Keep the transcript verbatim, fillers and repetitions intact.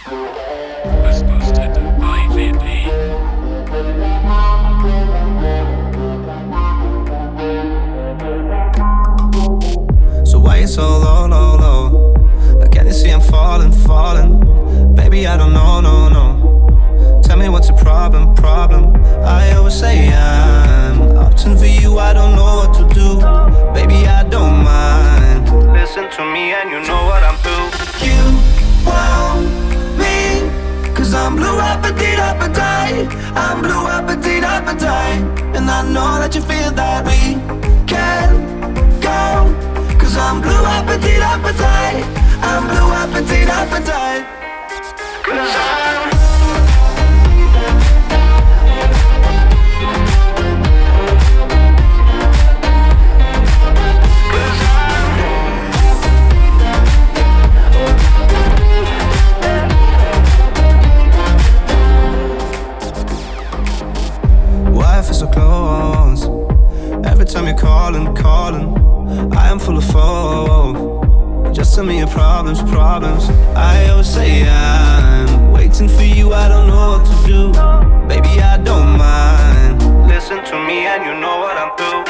was posted by V P. So why you so low, low, low? Like can you see I'm falling, falling? Baby, I don't know, no, no. Tell me what's your problem, problem? I always say I'm opting for you, I don't know what to do. Baby, I don't mind. Listen to me and you know what I'm through. You want me, cause I'm blue appetite, appetite. I'm blue appetite, appetite. And I know that you feel that we can go, cause I'm blue appetite, appetite. I'm blue appetite, appetite. Cause I'm why I feel so close. Every time you're calling, calling, I am full of hope. Just tell me your problems, problems. I always say I'm waiting for you, I don't know what to do. Baby, I don't mind. Listen to me and you know what I'm through.